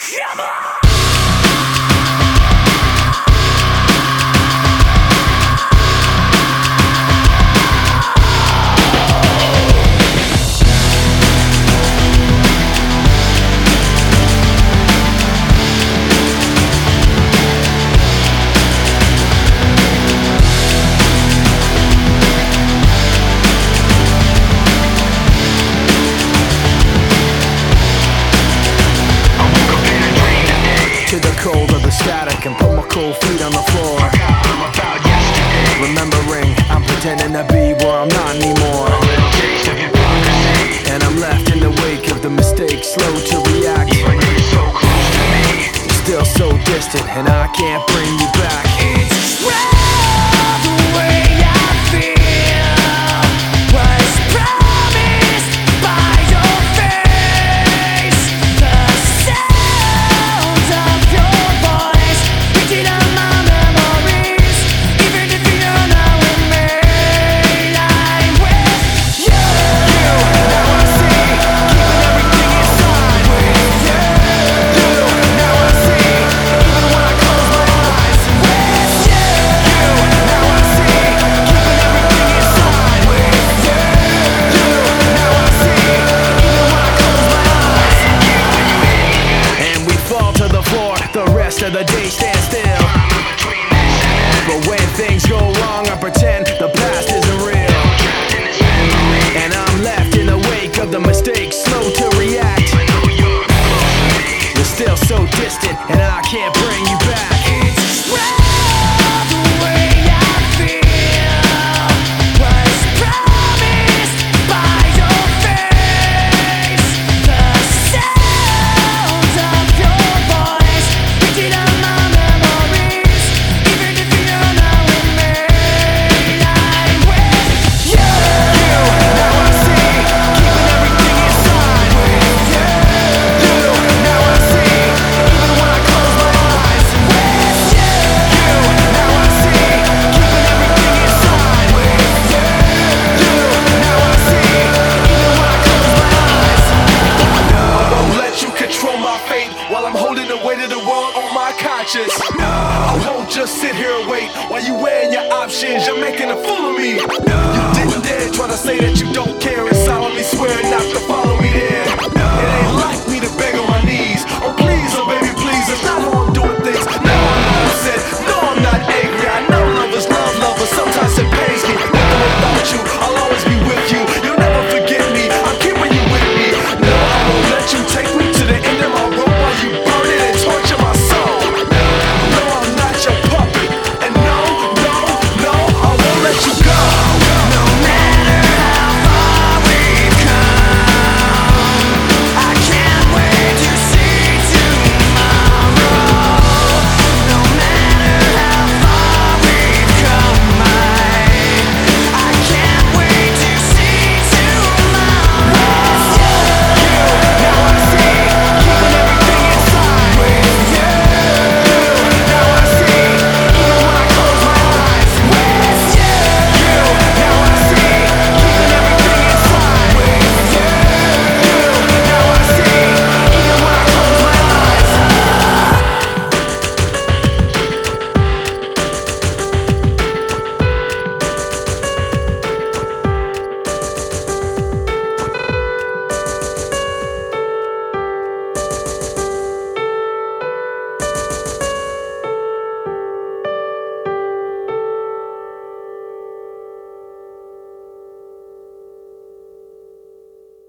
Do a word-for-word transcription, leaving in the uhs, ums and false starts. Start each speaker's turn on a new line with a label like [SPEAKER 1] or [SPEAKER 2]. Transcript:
[SPEAKER 1] Come on!
[SPEAKER 2] To the cold of the static and put my cold feet on the floor.
[SPEAKER 1] I'm about yesterday.
[SPEAKER 2] Remembering I'm pretending to be where I'm not anymore.
[SPEAKER 1] A little taste of hypocrisy.
[SPEAKER 2] And I'm left in the wake of the mistakes, slow to react.
[SPEAKER 1] Even though you're so close to me,
[SPEAKER 2] Still so distant and I can't bring you back.
[SPEAKER 1] it's well the way I feel was promised by your face. The sound of your voice printed on my memories. Even if you're not with me, I'm with you.
[SPEAKER 2] Now I see, keeping everything inside. With you, you. Now I see, even when I close my eyes.
[SPEAKER 1] With you.
[SPEAKER 2] Now I see, keeping everything inside. With you, you. Now I see, even when I close my eyes. And we fall to the floor, the rest of the day stand still.
[SPEAKER 1] Between this and that,
[SPEAKER 2] But when things go wrong, I pretend the past isn't real.
[SPEAKER 1] trapped in this memory.
[SPEAKER 2] And I'm left in the wake of the mistakes, slow to react.
[SPEAKER 1] Even though you're close to me,
[SPEAKER 2] You're still so distant, and I can't bring you back.
[SPEAKER 1] it's well the way I feel was promised by your face. The sound of your voice printed on my memories. Even if you're not with me, I'm with you.
[SPEAKER 2] Now I see, keeping everything inside. With you, you. Now I see, even when I close my eyes.
[SPEAKER 1] With you.
[SPEAKER 2] Now I see, keeping everything inside. With you, you. Now I see, even when I close my eyes. I won't let you control my fate while I'm holding the weight of the world on my conscience. I won't just sit here and wait while you weighing your options. You're making a fool of me. You didn't dare try to say that you don't care